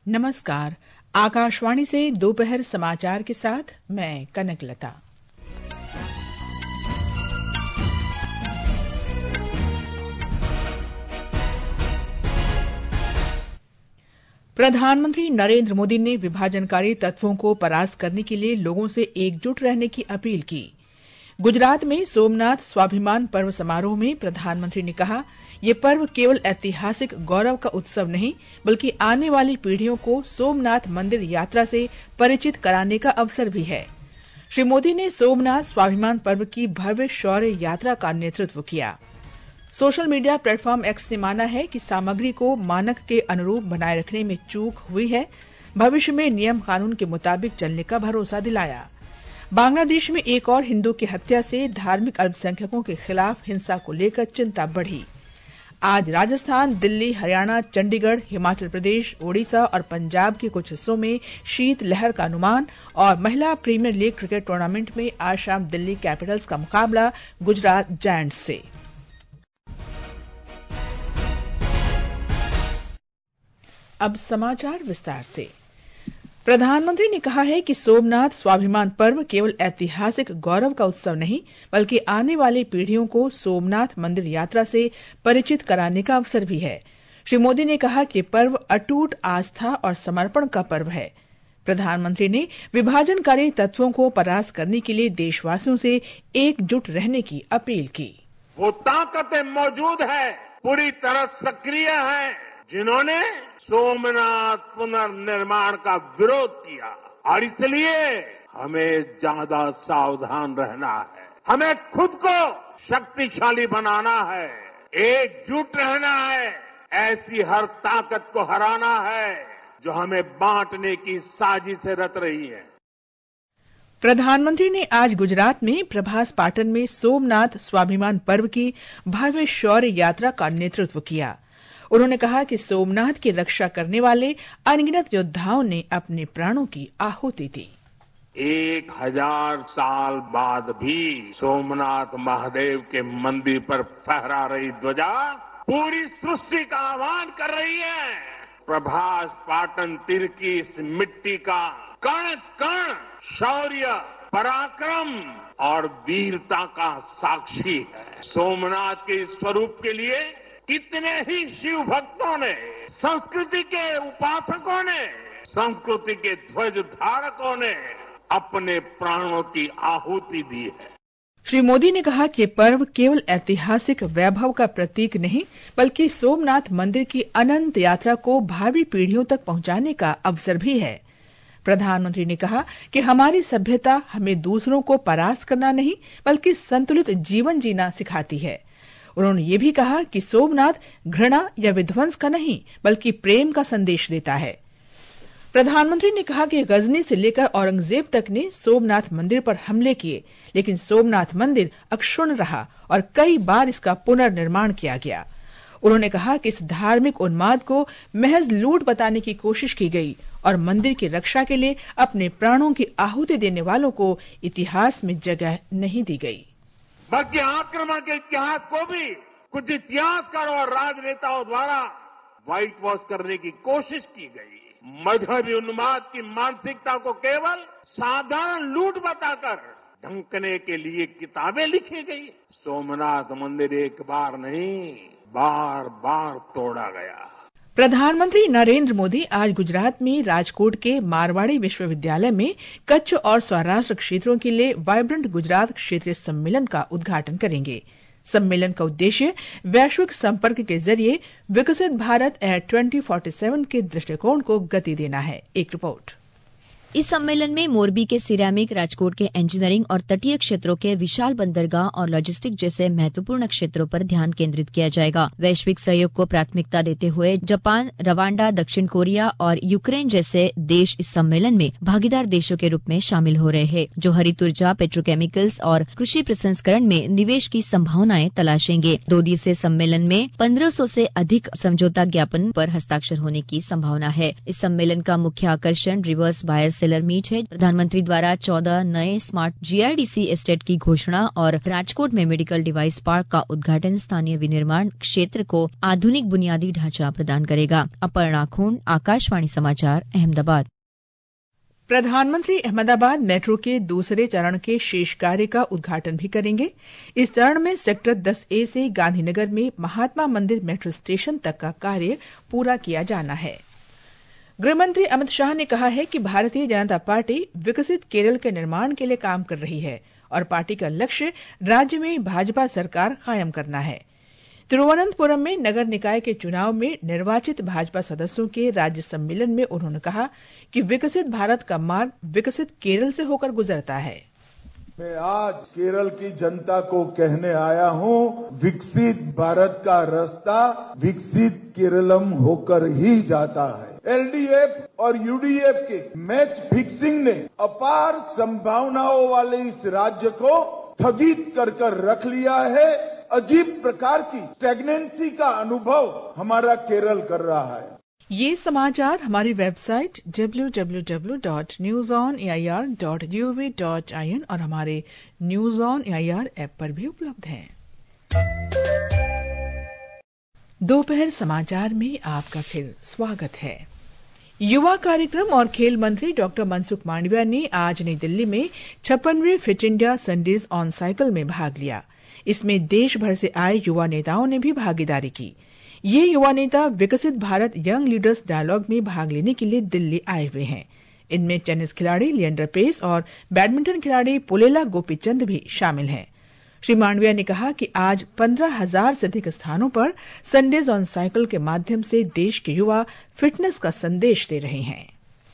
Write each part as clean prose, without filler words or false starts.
नमस्कार। आकाशवाणी से दोपहर समाचार के साथ मैं कनकलता। प्रधानमंत्री नरेंद्र मोदी ने विभाजनकारी तत्वों को परास्त करने के लिए लोगों से एकजुट रहने की अपील की। गुजरात में सोमनाथ स्वाभिमान पर्व समारोह में प्रधानमंत्री ने कहा, ये पर्व केवल ऐतिहासिक गौरव का उत्सव नहीं, बल्कि आने वाली पीढ़ियों को सोमनाथ मंदिर यात्रा से परिचित कराने का अवसर भी है। श्री मोदी ने सोमनाथ स्वाभिमान पर्व की भव्य शौर्य यात्रा का नेतृत्व किया। सोशल मीडिया प्लेटफॉर्म एक्स ने माना है कि सामग्री को मानक के अनुरूप बनाए रखने में चूक हुई है। भविष्य में नियम कानून के मुताबिक चलने का भरोसा दिलाया। बांग्लादेश में एक और हिंदू की हत्या से धार्मिक अल्पसंख्यकों के खिलाफ हिंसा को लेकर चिंता बढ़ी। आज राजस्थान, दिल्ली, हरियाणा, चंडीगढ़, हिमाचल प्रदेश, ओडिशा और पंजाब के कुछ हिस्सों में शीत लहर का अनुमान। और महिला प्रीमियर लीग क्रिकेट टूर्नामेंट में आज शाम दिल्ली कैपिटल्स का मुकाबला गुजरात जायंट्स से। अब समाचार विस्तार से। प्रधानमंत्री ने कहा है कि सोमनाथ स्वाभिमान पर्व केवल ऐतिहासिक गौरव का उत्सव नहीं, बल्कि आने वाली पीढ़ियों को सोमनाथ मंदिर यात्रा से परिचित कराने का अवसर भी है। श्री मोदी ने कहा कि पर्व अटूट आस्था और समर्पण का पर्व है। प्रधानमंत्री ने विभाजनकारी तत्वों को परास्त करने के लिए देशवासियों से एकजुट रहने की अपील की। वो ताकतें मौजूद है, पूरी तरह सक्रिय है, जिन्होंने सोमनाथ पुनर्निर्माण का विरोध किया, और इसलिए हमें ज्यादा सावधान रहना है। हमें खुद को शक्तिशाली बनाना है, एकजुट रहना है, ऐसी हर ताकत को हराना है जो हमें बांटने की साजिशें रच रही है। प्रधानमंत्री ने आज गुजरात में प्रभास पाटन में सोमनाथ स्वाभिमान पर्व की भव्य शौर्य यात्रा का नेतृत्व किया। उन्होंने कहा कि सोमनाथ की रक्षा करने वाले अनगिनत योद्धाओं ने अपने प्राणों की आहुति दी। 1000 साल बाद भी सोमनाथ महादेव के मंदिर पर फहरा रही ध्वजा पूरी सृष्टि का आह्वान कर रही है। प्रभास पाटन तीर की इस मिट्टी का कण कण शौर्य, पराक्रम और वीरता का साक्षी है। सोमनाथ के इस स्वरूप के लिए कितने ही शिव भक्तों ने, संस्कृति के उपासकों ने, संस्कृति के ध्वज धारकों ने अपने प्राणों की आहुति दी है। श्री मोदी ने कहा कि पर्व केवल ऐतिहासिक वैभव का प्रतीक नहीं, बल्कि सोमनाथ मंदिर की अनंत यात्रा को भावी पीढ़ियों तक पहुंचाने का अवसर भी है। प्रधानमंत्री ने कहा कि हमारी सभ्यता हमें दूसरों को परास्त करना नहीं, बल्कि संतुलित जीवन जीना सिखाती है। उन्होंने ये भी कहा कि सोमनाथ घृणा या विध्वंस का नहीं, बल्कि प्रेम का संदेश देता है। प्रधानमंत्री ने कहा कि गजनी से लेकर औरंगजेब तक ने सोमनाथ मंदिर पर हमले किए, लेकिन सोमनाथ मंदिर अक्षुण्ण रहा और कई बार इसका पुनर्निर्माण किया गया। उन्होंने कहा कि इस धार्मिक उन्माद को महज लूट बताने की कोशिश की गई और मंदिर की रक्षा के लिए अपने प्राणों की आहुति देने वालों को इतिहास में जगह नहीं दी गई। बल्कि आक्रमण के इतिहास को भी कुछ इतिहासकारों और राजनेताओं द्वारा व्हाइट वॉश करने की कोशिश की गई। मजहबी उन्माद की मानसिकता को केवल साधारण लूट बताकर ढंकने के लिए किताबें लिखी गई। सोमनाथ मंदिर एक बार नहीं, बार बार तोड़ा गया। प्रधानमंत्री नरेंद्र मोदी आज गुजरात में राजकोट के मारवाड़ी विश्वविद्यालय में कच्छ और सौराष्ट्र क्षेत्रों के लिए वाइब्रेंट गुजरात क्षेत्रीय सम्मेलन का उद्घाटन करेंगे। सम्मेलन का उद्देश्य वैश्विक संपर्क के जरिए विकसित भारत 2047 के दृष्टिकोण को गति देना है। एक रिपोर्ट। इस सम्मेलन में मोरबी के सिरेमिक, राजकोट के इंजीनियरिंग और तटीय क्षेत्रों के विशाल बंदरगाह और लॉजिस्टिक जैसे महत्वपूर्ण क्षेत्रों पर ध्यान केंद्रित किया जाएगा। वैश्विक सहयोग को प्राथमिकता देते हुए जापान, रवांडा, दक्षिण कोरिया और यूक्रेन जैसे देश इस सम्मेलन में भागीदार देशों के रूप में शामिल हो रहे हैं, जो हरित ऊर्जा, पेट्रोकेमिकल्स और कृषि प्रसंस्करण में निवेश की संभावनाएं तलाशेंगे। 2 दिवसीय सम्मेलन में 1500 से अधिक समझौता ज्ञापन पर हस्ताक्षर होने की संभावना है। इस सम्मेलन का मुख्य आकर्षण रिवर्स बायस सेलर मीट है। प्रधानमंत्री द्वारा 14 नए स्मार्ट GIDC एस्टेट की घोषणा और राजकोट में मेडिकल डिवाइस पार्क का उद्घाटन स्थानीय विनिर्माण क्षेत्र को आधुनिक बुनियादी ढांचा प्रदान करेगा। अपर्णा खून, आकाशवाणी समाचार, अहमदाबाद। प्रधानमंत्री अहमदाबाद मेट्रो के दूसरे चरण के शेष कार्य का उद्घाटन भी करेंगे। इस चरण में सेक्टर 10A से गांधीनगर में महात्मा मंदिर मेट्रो स्टेशन तक का कार्य पूरा किया जाना है। गृहमंत्री अमित शाह ने कहा है कि भारतीय जनता पार्टी विकसित केरल के निर्माण के लिए काम कर रही है और पार्टी का लक्ष्य राज्य में भाजपा सरकार कायम करना है। तिरुवनंतपुरम में नगर निकाय के चुनाव में निर्वाचित भाजपा सदस्यों के राज्य सम्मेलन में उन्होंने कहा कि विकसित भारत का मार्ग विकसित केरल से होकर गुजरता है। मैं आज केरल की जनता को कहने आया हूं, विकसित भारत का रास्ता विकसित केरलम होकर ही जाता है। LDF और UDF के मैच फिक्सिंग ने अपार संभावनाओं वाले इस राज्य को स्थगित कर रख लिया है। अजीब प्रकार की स्टैग्नेंसी का अनुभव हमारा केरल कर रहा है। ये समाचार हमारी वेबसाइट www.newsonair.gov.in और हमारे न्यूज ऑन एआईआर ऐप पर भी उपलब्ध हैं। दोपहर समाचार में आपका फिर स्वागत है। युवा कार्यक्रम और खेल मंत्री डॉक्टर मनसुख मांडविया ने आज नई दिल्ली में 56वें fit India Sundays on cycle में भाग लिया। इसमें देश भर से आए युवा नेताओं ने भी भागीदारी की। ये युवा नेता विकसित भारत यंग लीडर्स डायलॉग में भाग लेने के लिए दिल्ली आए हुए हैं। इनमें टेनिस खिलाड़ी लिएंडर पेस और बैडमिंटन खिलाड़ी पुलेला गोपीचंद भी शामिल हैं। श्री मांडविया ने कहा कि आज 15,000 से अधिक स्थानों पर संडेज ऑन साइकिल के माध्यम से देश के युवा फिटनेस का संदेश दे रहे हैं।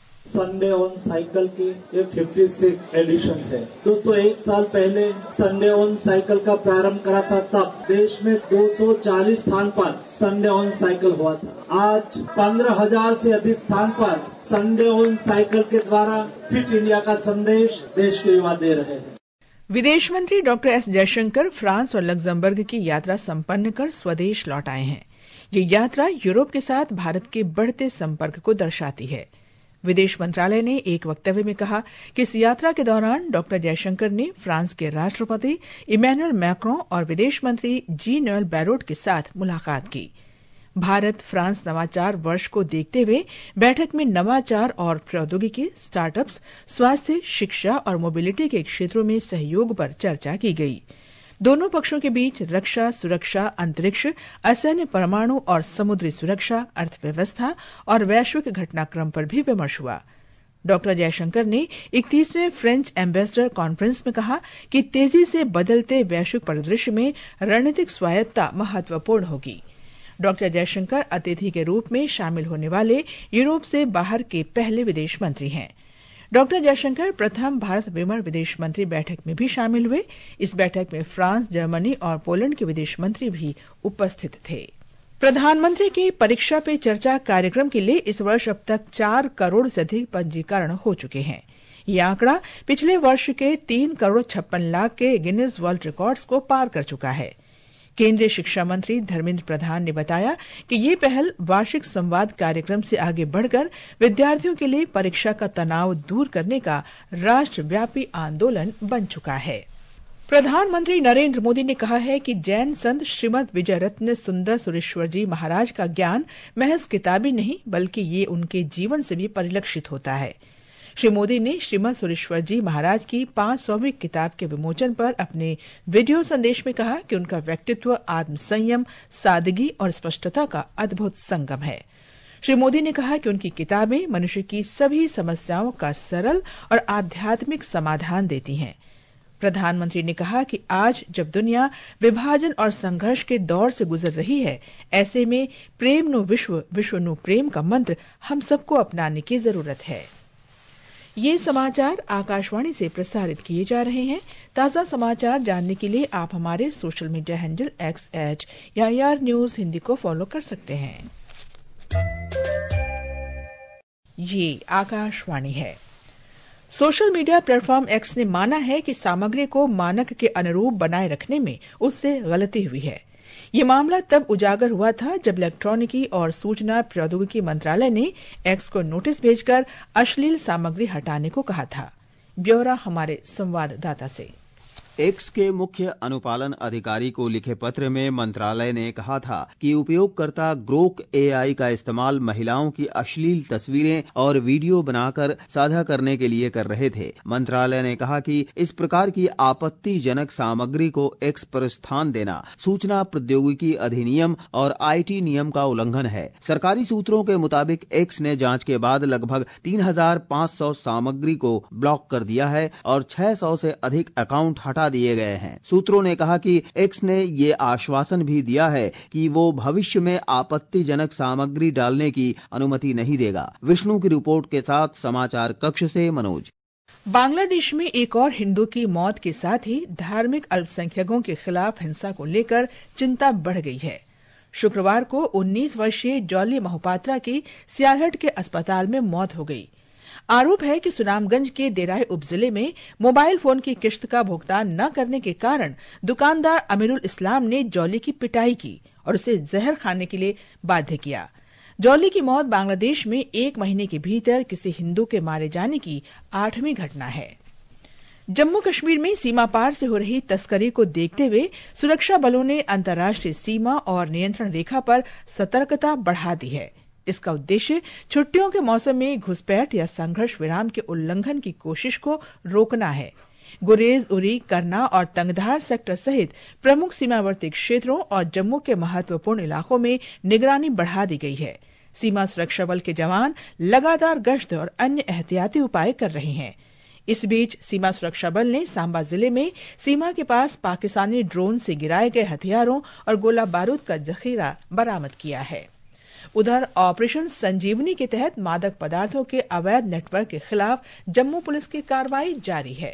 संडे ऑन साइकिल की ये 56 एडिशन है। दोस्तों, एक साल पहले संडे ऑन साइकिल का प्रारंभ करा था, तब देश में 240 स्थान पर संडे ऑन साइकिल हुआ था। आज 15,000 से अधिक स्थान पर संडे ऑन साइकिल के द्वारा फिट इंडिया का संदेश देश के युवा दे रहे हैं। विदेश मंत्री डॉक्टर एस जयशंकर फ्रांस और लग्जमबर्ग की यात्रा संपन्न कर स्वदेश लौट आए हैं। ये यात्रा यूरोप के साथ भारत के बढ़ते संपर्क को दर्शाती है। विदेश मंत्रालय ने एक वक्तव्य में कहा कि इस यात्रा के दौरान डॉक्टर जयशंकर ने फ्रांस के राष्ट्रपति इमैनुअल मैक्रों और विदेश मंत्री जीन-नोएल बैरोट के साथ मुलाकात की। भारत फ्रांस नवाचार वर्ष को देखते हुए बैठक में नवाचार और प्रौद्योगिकी, स्टार्टअप्स, स्वास्थ्य, शिक्षा और मोबिलिटी के क्षेत्रों में सहयोग पर चर्चा की गई। दोनों पक्षों के बीच रक्षा, सुरक्षा, अंतरिक्ष, असैन्य परमाणु और समुद्री सुरक्षा, अर्थव्यवस्था और वैश्विक घटनाक्रम पर भी विमर्श हुआ। डॉक्टर जयशंकर ने 31वें फ्रेंच एम्बेसडर कॉन्फ्रेंस में कहा कि तेजी से बदलते वैश्विक परिदृश्य में रणनीतिक स्वायत्तता महत्वपूर्ण होगी। डॉक्टर जयशंकर अतिथि के रूप में शामिल होने वाले यूरोप से बाहर के पहले विदेश मंत्री हैं। डॉक्टर जयशंकर प्रथम भारत विमर विदेश मंत्री बैठक में भी शामिल हुए। इस बैठक में फ्रांस, जर्मनी और पोलैंड के विदेश मंत्री भी उपस्थित थे। प्रधानमंत्री के परीक्षा पे चर्चा कार्यक्रम के लिए इस वर्ष अब तक 4 करोड़ से अधिक पंजीकरण हो चुके हैं। ये आंकड़ा पिछले वर्ष के 3 करोड़ 56 लाख के गिनीज वर्ल्ड रिकॉर्ड्स को पार कर चुका है। केंद्रीय शिक्षा मंत्री धर्मेंद्र प्रधान ने बताया कि ये पहल वार्षिक संवाद कार्यक्रम से आगे बढ़कर विद्यार्थियों के लिए परीक्षा का तनाव दूर करने का राष्ट्रव्यापी आंदोलन बन चुका है। प्रधानमंत्री नरेंद्र मोदी ने कहा है कि जैन संत श्रीमद विजय रत्न सुंदर सुरेश्वर जी महाराज का ज्ञान महज किताबी नहीं, बल्कि ये उनके जीवन से भी परिलक्षित होता है। श्री मोदी ने श्रीमद सुरेश्वर जी महाराज की 500वीं किताब के विमोचन पर अपने वीडियो संदेश में कहा कि उनका व्यक्तित्व आत्मसंयम, सादगी और स्पष्टता का अद्भुत संगम है। श्री मोदी ने कहा कि उनकी किताबें मनुष्य की सभी समस्याओं का सरल और आध्यात्मिक समाधान देती हैं। प्रधानमंत्री ने कहा कि आज जब दुनिया विभाजन और संघर्ष के दौर से गुजर रही है, ऐसे में प्रेम नु विश्व, विश्व नु प्रेम का मंत्र हम सबको अपनाने की जरूरत है। ये समाचार आकाशवाणी से प्रसारित किए जा रहे हैं। ताज़ा समाचार जानने के लिए आप हमारे social media handle X@AIR news Hindi को फॉलो कर सकते हैं। ये आकाशवाणी है। सोशल मीडिया प्लेटफॉर्म X ने माना है कि सामग्री को मानक के अनुरूप बनाए रखने में उससे गलती हुई है। ये मामला तब उजागर हुआ था जब इलेक्ट्रॉनिकी और सूचना प्रौद्योगिकी मंत्रालय ने एक्स को नोटिस भेजकर अश्लील सामग्री हटाने को कहा था। ब्यौरा हमारे संवाददाता से। एक्स के मुख्य अनुपालन अधिकारी को लिखे पत्र में मंत्रालय ने कहा था कि उपयोगकर्ता ग्रोक एआई का इस्तेमाल महिलाओं की अश्लील तस्वीरें और वीडियो बनाकर साझा करने के लिए कर रहे थे। मंत्रालय ने कहा कि इस प्रकार की आपत्तिजनक सामग्री को एक्स पर स्थान देना सूचना प्रौद्योगिकी अधिनियम और आईटी नियम का उल्लंघन है। सरकारी सूत्रों के मुताबिक एक्स ने जांच के बाद लगभग 3500 सामग्री को ब्लॉक कर दिया है और 600 से अधिक अकाउंट हटा दिए गए हैं। सूत्रों ने कहा कि एक्स ने ये आश्वासन भी दिया है कि वो भविष्य में आपत्तिजनक सामग्री डालने की अनुमति नहीं देगा। विष्णु की रिपोर्ट के साथ समाचार कक्ष से मनोज। बांग्लादेश में एक और हिंदू की मौत के साथ ही धार्मिक अल्पसंख्यकों के खिलाफ हिंसा को लेकर चिंता बढ़ गई है। शुक्रवार को 19 वर्षीय जॉली मोहपात्रा की सियालहट के अस्पताल में मौत हो गई। आरोप है कि सुनामगंज के देराई उपजिले में मोबाइल फोन की किश्त का भुगतान न करने के कारण दुकानदार अमीरुल इस्लाम ने जॉली की पिटाई की और उसे जहर खाने के लिए बाध्य किया। जॉली की मौत बांग्लादेश में 1 महीने के भीतर किसी हिंदू के मारे जाने की 8वीं घटना है। जम्मू कश्मीर में सीमा पार से हो रही तस्करी को देखते हुए सुरक्षा बलों ने अंतर्राष्ट्रीय सीमा और नियंत्रण रेखा पर सतर्कता बढ़ा दी है। इसका उद्देश्य छुट्टियों के मौसम में घुसपैठ या संघर्ष विराम के उल्लंघन की कोशिश को रोकना है। गुरेज, उरी, करना और तंगधार सेक्टर सहित प्रमुख सीमावर्ती क्षेत्रों और जम्मू के महत्वपूर्ण इलाकों में निगरानी बढ़ा दी गई है। सीमा सुरक्षा बल के जवान लगातार गश्त और अन्य एहतियाती उपाय कर रहे हैं। इस बीच सीमा सुरक्षा बल ने सांबा जिले में सीमा के पास पाकिस्तानी ड्रोन से गिराए गए हथियारों और गोला बारूद का जखीरा बरामद किया है। उधर ऑपरेशन संजीवनी के तहत मादक पदार्थों के अवैध नेटवर्क के खिलाफ जम्मू पुलिस की कार्रवाई जारी है।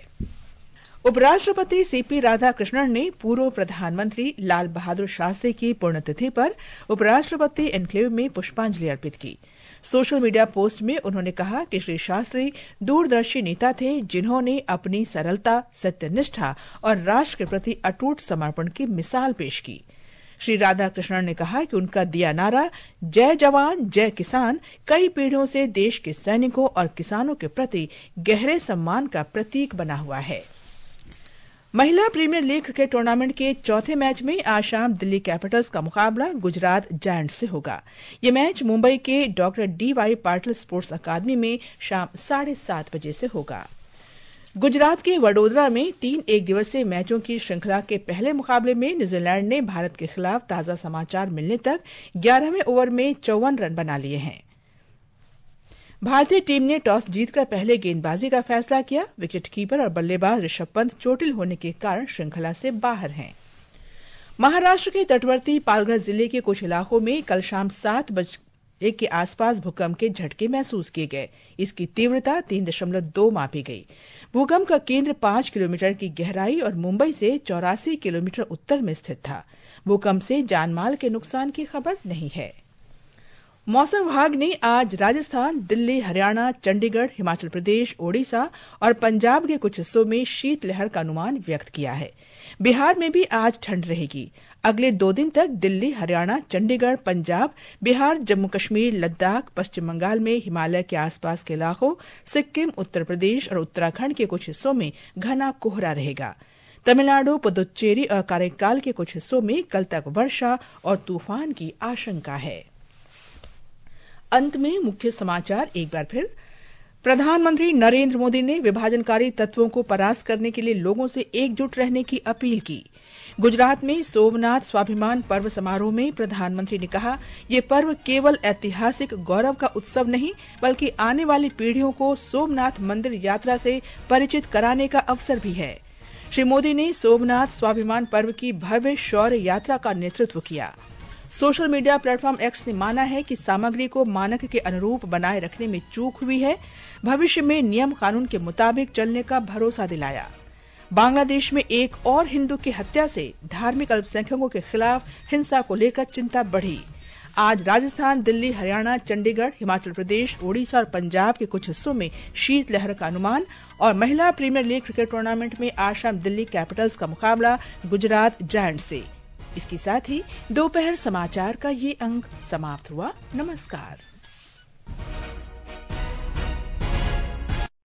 उपराष्ट्रपति सीपी राधाकृष्णन ने पूर्व प्रधानमंत्री लाल बहादुर शास्त्री की पुण्यतिथि पर उपराष्ट्रपति एन्क्लेव में पुष्पांजलि अर्पित की। सोशल मीडिया पोस्ट में उन्होंने कहा कि श्री शास्त्री दूरदर्शी नेता थे जिन्होंने अपनी सरलता, सत्यनिष्ठा और राष्ट्र के प्रति अटूट समर्पण की मिसाल पेश की। श्री राधाकृष्णन ने कहा कि उनका दिया नारा जय जवान जय किसान कई पीढ़ियों से देश के सैनिकों और किसानों के प्रति गहरे सम्मान का प्रतीक बना हुआ है। महिला प्रीमियर लीग क्रिकेट टूर्नामेंट के चौथे मैच में आज शाम दिल्ली कैपिटल्स का मुकाबला गुजरात जायंट्स से होगा। ये मैच मुंबई के doctor D Y. Patil sports academy में शाम 7:30 बजे से होगा। गुजरात के वडोदरा में 3 एक दिवसीय मैचों की श्रृंखला के पहले मुकाबले में न्यूजीलैंड ने भारत के खिलाफ ताजा समाचार मिलने तक 11वें ओवर में 54 रन बना लिए हैं। भारतीय टीम ने टॉस जीतकर पहले गेंदबाजी का फैसला किया। विकेटकीपर और बल्लेबाज ऋषभ पंत चोटिल होने के कारण श्रृंखला से बाहर हैं। महाराष्ट्र के तटवर्ती पालघर जिले के कुछ इलाकों में कल शाम 7:01 के आसपास भूकंप के झटके महसूस किए गए। इसकी तीव्रता 3.2 मापी गई। भूकंप का केंद्र 5 किलोमीटर की गहराई और मुंबई से 84 किलोमीटर उत्तर में स्थित था। भूकंप से जानमाल के नुकसान की खबर नहीं है। मौसम विभाग ने आज राजस्थान, दिल्ली, हरियाणा, चंडीगढ़, हिमाचल प्रदेश, ओडिशा और पंजाब के कुछ हिस्सों में शीतलहर का अनुमान व्यक्त किया है। बिहार में भी आज ठंड रहेगी। अगले 2 दिन तक दिल्ली, हरियाणा, चंडीगढ़, पंजाब, बिहार, जम्मू कश्मीर, लद्दाख, पश्चिम बंगाल में हिमालय के आसपास के इलाकों, सिक्किम, उत्तर प्रदेश और उत्तराखंड के कुछ हिस्सों में घना कोहरा रहेगा। तमिलनाडु, पुदुच्चेरी और काரைकाल के कुछ हिस्सों में कल तक वर्षा और तूफान की आशंका है। अंत में मुख्य समाचार एक बार फिर। प्रधानमंत्री नरेंद्र मोदी ने विभाजनकारी तत्वों को परास्त करने के लिए लोगों से एकजुट रहने की अपील की। गुजरात में सोमनाथ स्वाभिमान पर्व समारोह में प्रधानमंत्री ने कहा, ये पर्व केवल ऐतिहासिक गौरव का उत्सव नहीं बल्कि आने वाली पीढ़ियों को सोमनाथ मंदिर यात्रा से परिचित कराने का अवसर भी है। श्री मोदी ने सोमनाथ स्वाभिमान पर्व की भव्य शौर्य यात्रा का नेतृत्व किया। सोशल मीडिया प्लेटफॉर्म एक्स ने माना है कि सामग्री को मानक के अनुरूप बनाए रखने में चूक हुई है। भविष्य में नियम कानून के मुताबिक चलने का भरोसा दिलाया। बांग्लादेश में एक और हिंदू की हत्या से धार्मिक अल्पसंख्यकों के खिलाफ हिंसा को लेकर चिंता बढ़ी। आज राजस्थान, दिल्ली, हरियाणा, चंडीगढ़, हिमाचल प्रदेश, ओडिशा और पंजाब के कुछ हिस्सों में शीतलहर का अनुमान। और महिला प्रीमियर लीग क्रिकेट टूर्नामेंट में आज शाम दिल्ली कैपिटल्स का मुकाबला गुजरात जायंट्स से। इसके साथ ही दोपहर समाचार का ये अंक समाप्त हुआ। नमस्कार।